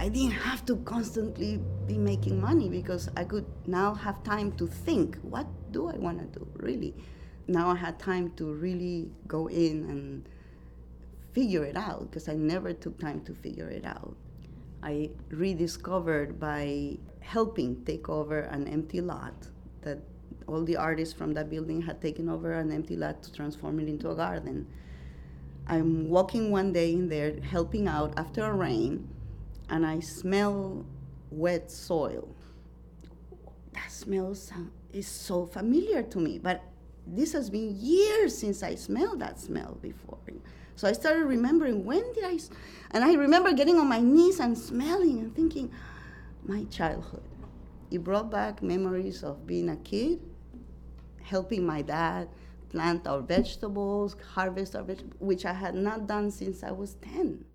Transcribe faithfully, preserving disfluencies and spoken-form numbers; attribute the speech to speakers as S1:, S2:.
S1: I didn't have to constantly be making money because I could now have time to think, what do I want to do, really? Now I had time to really go in and figure it out, because I never took time to figure it out. I rediscovered by helping take over an empty lot that all the artists from that building had taken over, an empty lot to transform it into a garden. I'm walking one day in there helping out after a rain, and I smell wet soil. That smell is so familiar to me, but this has been years since I smelled that smell before. So I started remembering, when did I, and I remember getting on my knees and smelling and thinking, my childhood. It brought back memories of being a kid, helping my dad plant our vegetables, harvest our vegetables, which I had not done since I was ten.